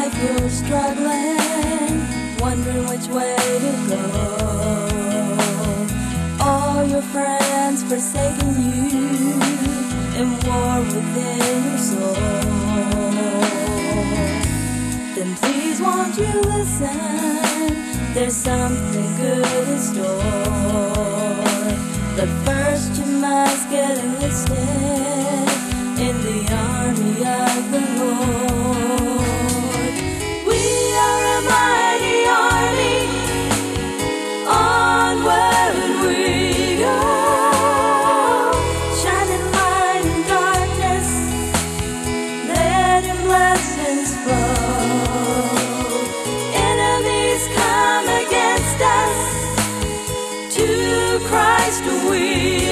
life you're struggling, wondering which way to go. All your friends forsaking you, in war within your soul. Then please won't you listen, there's something good in store. But first you must get enlisted in the army of the Lord. We are a mighty army, onward we go, shining light in darkness, letting blessings flow. Enemies come against us, to Christ we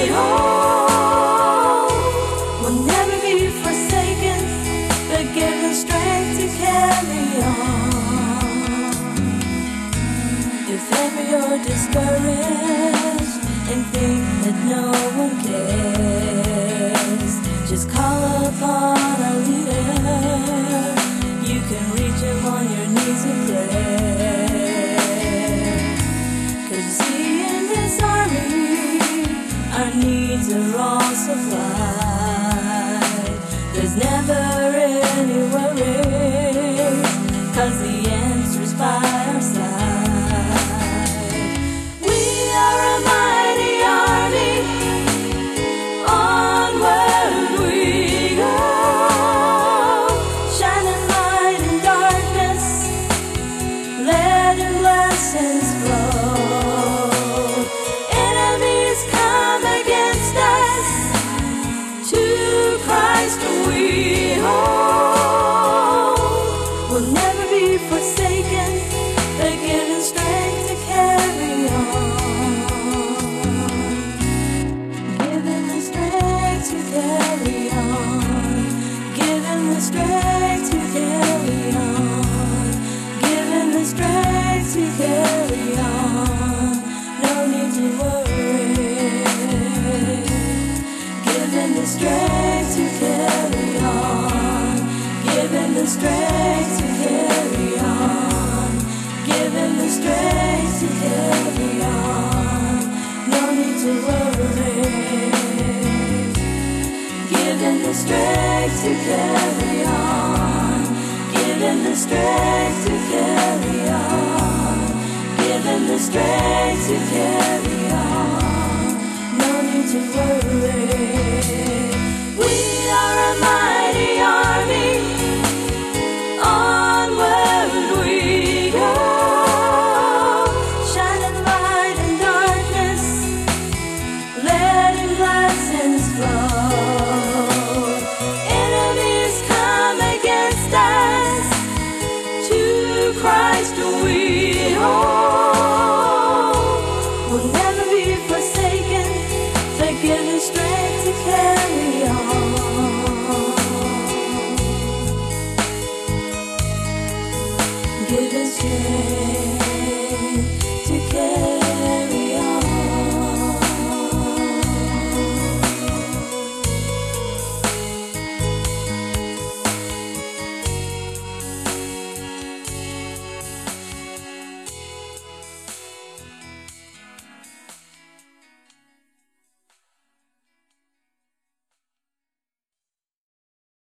hold. We'll never be forsaken, but given strength to carry on. If ever you're discouraged and think that no one cares, just call upon a leader. You can reach him on your knees in prayer. 'Cause see, in this army, our needs are all supplied. There's never any worries, 'cause the answer's by our side. We are a mighty army, onward we go, shining light in darkness, letting blessings flow. Enemies come against us, to Christ we hold. We'll never be forsaken, but given strength to carry on. Given the strength to carry on. Given the strength to carry on. Given the strength to carry on. No need to worry. Given the strength to carry on. Given the strength to carry on. Given the strength to carry on. No need to worry. Given the strength to carry on. Given the strength to carry on. Given the strength to carry on. No need to worry. We are a mighty army, onward we go, shining light in darkness, letting blessings flow. Enemies come against us, to Christ we hold. We'll never be forsaken, but given strength to carry